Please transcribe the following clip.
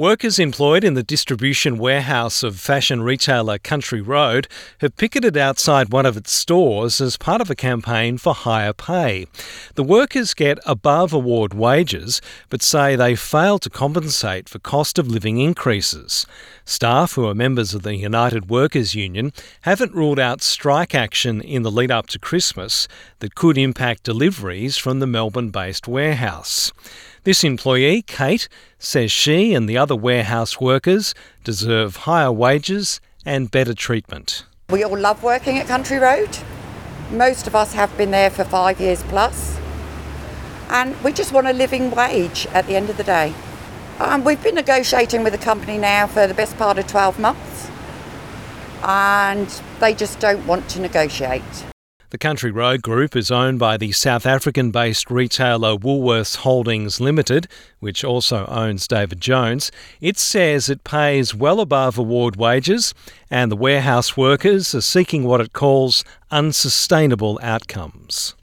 Workers employed in the distribution warehouse of fashion retailer Country Road have picketed outside one of its stores as part of a campaign for higher pay. The workers get above award wages, but say they fail to compensate for cost of living increases. Staff who are members of the United Workers Union haven't ruled out strike action in the lead up to Christmas that could impact deliveries from the Melbourne-based warehouse. This employee, Kate, says she and the other warehouse workers deserve higher wages and better treatment. We all love working at Country Road. Most of us have been there for 5 years plus. And we just want a living wage at the end of the day. We've been negotiating with the company now for the best part of 12 months. And they just don't want to negotiate. The Country Road Group is owned by the South African-based retailer Woolworths Holdings Limited, which also owns David Jones. It says it pays well above award wages, and the warehouse workers are seeking what it calls unsustainable outcomes.